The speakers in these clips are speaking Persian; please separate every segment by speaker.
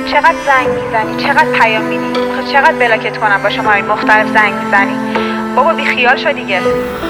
Speaker 1: چقدر زنگ میزنی، چقدر پیام میدی، خب چقدر بلاکت کنم با شماره مختلف زنگ میزنی. بابا بی خیال شو دیگه.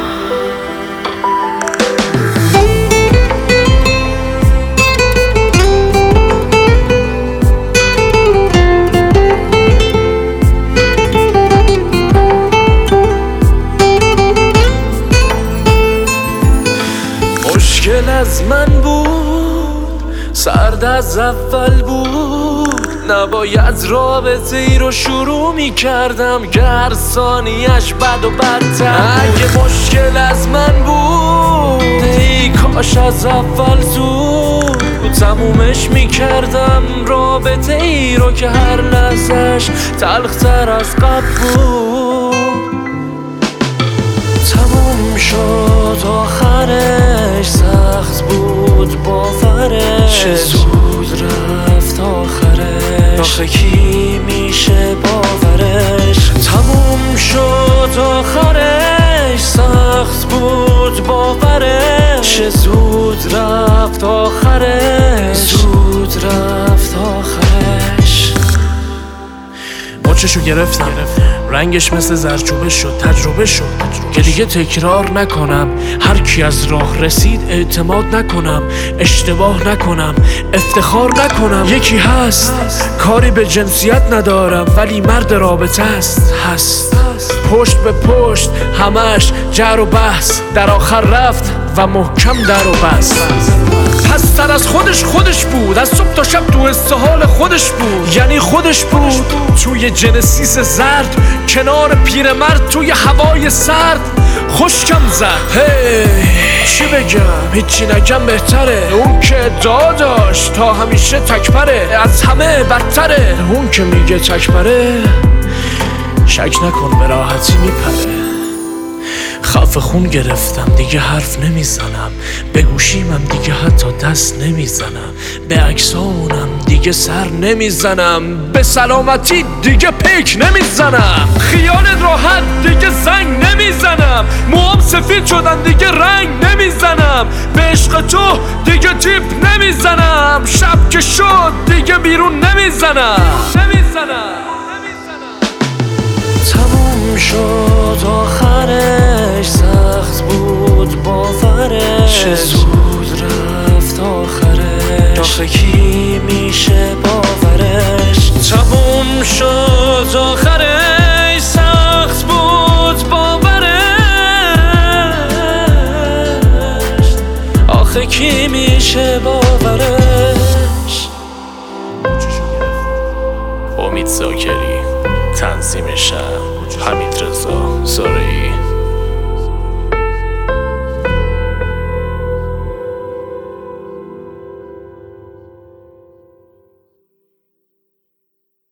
Speaker 2: مشکل از من بود، سرد از اول بود، نباید رابطه ای رو شروع می کردم که هر ثانیش بد و بدتر. اگه مشکل از من بود ای کاش از اول زود تمومش می کردم، رابطه ای رو که هر لحظش تلختر از قبل بود. تموم شد آخرش، سخت بود باورش، چه زود رفت آخرش، آخه کی میشه باورش. تموم شد آخرش، سخت بود باورش، چه زود رفت آخرش، زود رفت آخرش. مچشو گرفتم، رنگش مثل زرچوبه شد، تجربه شد که دیگه تکرار نکنم. هر کی از راه رسید اعتماد نکنم، اشتباه نکنم، افتخار نکنم. یکی هست کاری به جنسیت ندارم ولی مرد رابطه هست پشت به پشت همش جر و بحث، در آخر رفت و محکم در و بست. پستر از خودش بود، از صبح تا شب تو استحال خودش بود، یعنی خودش بود توی جنسیس زرد، کنار پیرمرد توی هوای سرد خشکم زد. چی بگم، هیچی نگم بهتره. اون که ادعا داشت تا همیشه تکبره، از همه بدتره. اون که میگه تکبره شک نکن به راحتی میپره. خفه خون گرفتم دیگه حرف نمیزنم، به گوشیمم دیگه حتی دست نمیزنم، به عکسامونم دیگه سر نمیزنم، به سلامتی دیگه پیک نمیزنم، خیالت راحت دیگه زنگ نمیزنم، موام سفید شدن دیگه رنگ نمیزنم، به عشق تو دیگه تیپ نمیزنم، شب که شد دیگه بیرون نمیزنم. تموم شد آخرش، سخت بود باورش، چه زود رفت آخرش، آخه کی میشه باورش. تموم شد آخرش، سخت بود باورش، آخه کی میشه باورش. امید زاکری، تنظیم شب حمید رضا.